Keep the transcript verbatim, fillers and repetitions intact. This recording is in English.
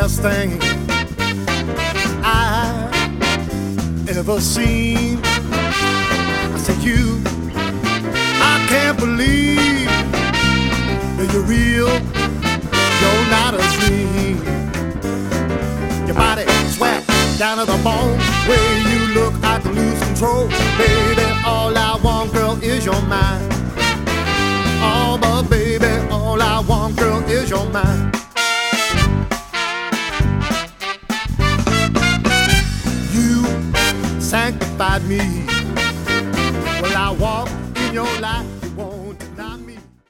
best thing I ever seen. I said, you, I can't believe that you're real, you're not a dream. Your body sweat down to the bone, way you look, I can lose control. Baby, all I want, girl, is your mind. Oh, but baby, all I want, girl, is your mind. You sanctified me. Well, I walk in your life, you won't deny me.